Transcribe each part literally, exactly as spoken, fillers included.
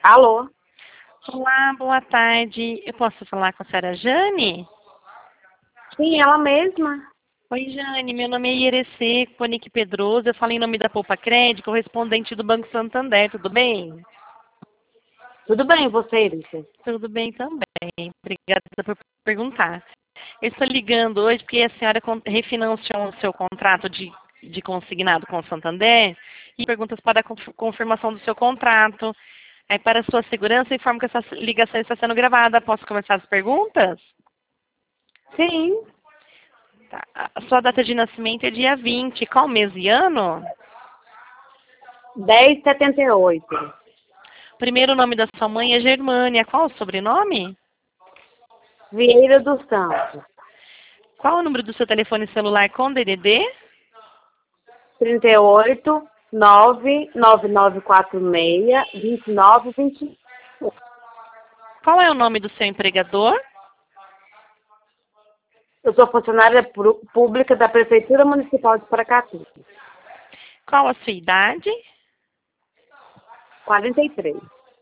Alô? Olá, boa tarde. Eu posso falar com a senhora Jane? Sim, ela mesma. Oi, Jane. Meu nome é Ierecê Conique Pedroso. Eu falo em nome da Poupa Crédito, correspondente do Banco Santander. Tudo bem? Tudo bem, você, Erika? Tudo bem também. Obrigada por perguntar. Eu estou ligando hoje porque a senhora con- refinanciou o seu contrato de, de consignado com o Santander e perguntas para a conf- confirmação do seu contrato. Aí, para sua segurança, informo que essa ligação está sendo gravada. Posso começar as perguntas? Sim, Tá. A sua data de nascimento é dia vinte. Qual mês e ano? dez setenta e oito. Primeiro nome da sua mãe é Germânia. Qual o sobrenome? Vieira dos Santos. Qual o número do seu telefone celular com D D D? trinta e oito, nove nove nove quatro seis, vinte e nove vinte e nove. Qual é o nome do seu empregador? Eu sou funcionária pru- pública da Prefeitura Municipal de Paracatu. Qual a sua idade? quarenta e três.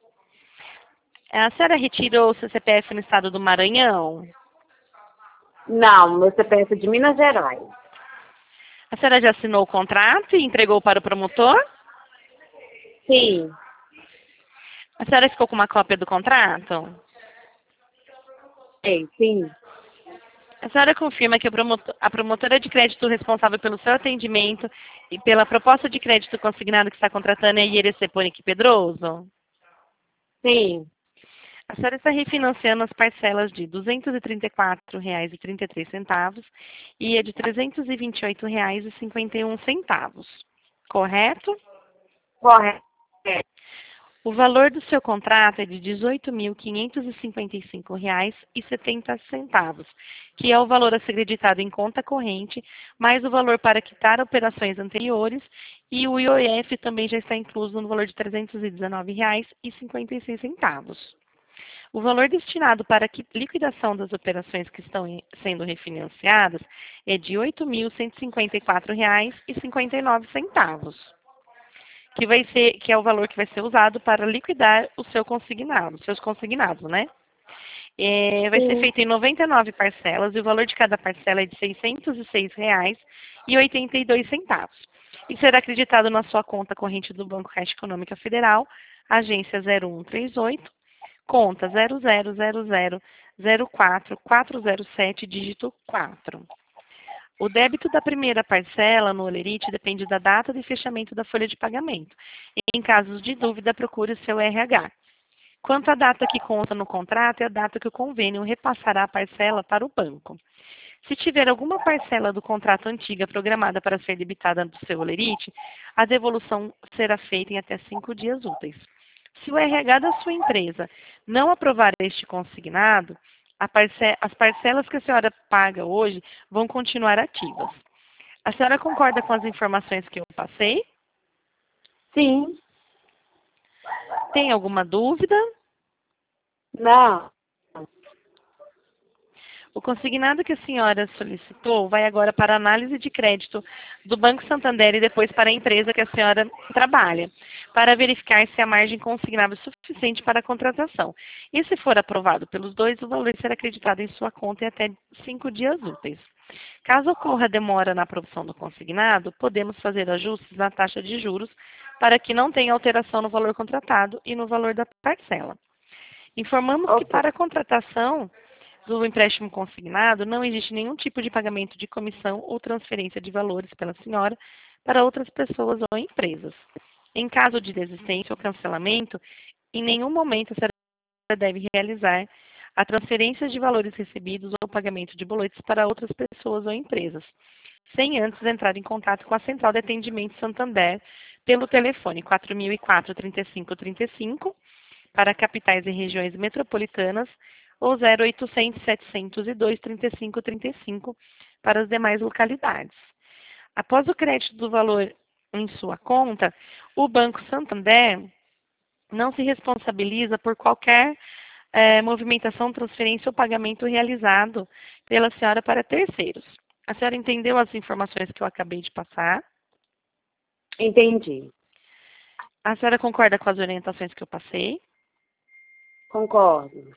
A senhora retirou o seu C P F no estado do Maranhão? Não, meu C P F é de Minas Gerais. A senhora já assinou o contrato e entregou para o promotor? Sim, A senhora ficou com uma cópia do contrato? sim, sim. A senhora confirma que o promotor- a promotora de crédito responsável pelo seu atendimento e pela proposta de crédito consignado que está contratando é a Ierecê Conique Pedroso? Sim, A senhora está refinanciando as parcelas de duzentos e trinta e quatro reais e trinta e três centavos e a de trezentos e vinte e oito reais e cinquenta e um centavos. Correto? correto. O valor do seu contrato é de dezoito mil quinhentos e cinquenta e cinco reais e setenta centavos, que é o valor a ser acreditado em conta corrente, mais o valor para quitar operações anteriores, e o I O F também já está incluso no valor de trezentos e dezenove reais e cinquenta e seis centavos. O valor destinado para a liquidação das operações que estão em- sendo refinanciadas é de oito mil cento e cinquenta e quatro reais e cinquenta e nove centavos, que vai ser, que é o valor que vai ser usado para liquidar o seu consignado, os seus consignados, né? É, vai ser Sim, feito em noventa e nove parcelas e o valor de cada parcela é de seiscentos e seis reais e oitenta e dois centavos. E será acreditado na sua conta corrente do Banco Caixa Econômica Federal, agência zero um três oito, conta zero zero zero zero zero quatro quatro zero sete, dígito quatro. O débito da primeira parcela no Olerite depende da data de fechamento da folha de pagamento. Em casos de dúvida, procure o seu R H. Quanto à data que consta no contrato, é a data que o convênio repassará a parcela para o banco. Se tiver alguma parcela do contrato antiga programada para ser debitada do seu Olerite, a devolução será feita em até cinco dias úteis. Se o R H da sua empresa não aprovar este consignado, a parce- as parcelas que a senhora paga hoje vão continuar ativas. A senhora concorda com as informações que eu passei? sim. Tem alguma dúvida? Não. O consignado que a senhora solicitou vai agora para análise de crédito do Banco Santander e depois para a empresa que a senhora trabalha, para verificar se a margem consignável é suficiente para a contratação. E se for aprovado pelos dois, o valor será acreditado em sua conta em até cinco dias úteis. Caso ocorra demora na aprovação do consignado, podemos fazer ajustes na taxa de juros para que não tenha alteração no valor contratado e no valor da parcela. Informamos que Ok. para a contratação do empréstimo consignado, não existe nenhum tipo de pagamento de comissão ou transferência de valores pela senhora para outras pessoas ou empresas. Em caso de desistência ou cancelamento, em nenhum momento a senhora deve realizar a transferência de valores recebidos ou pagamento de boletos para outras pessoas ou empresas, sem antes entrar em contato com a Central de Atendimento Santander pelo telefone quatro mil e quatro, trinta e cinco trinta e cinco para capitais e regiões metropolitanas ou zero oitocentos, setecentos e dois, trinta e cinco trinta e cinco para as demais localidades. Após o crédito do valor em sua conta, o Banco Santander não se responsabiliza por qualquer eh, movimentação, transferência ou pagamento realizado pela senhora para terceiros. A senhora entendeu as informações que eu acabei de passar? Entendi. A senhora concorda com as orientações que eu passei? Concordo.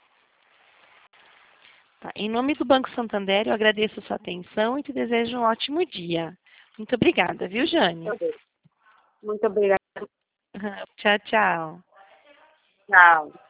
Tá. Em nome do Banco Santander, eu agradeço a sua atenção e te desejo um ótimo dia. Muito obrigada, viu, Jane? Muito obrigada. Tchau, tchau. Tchau.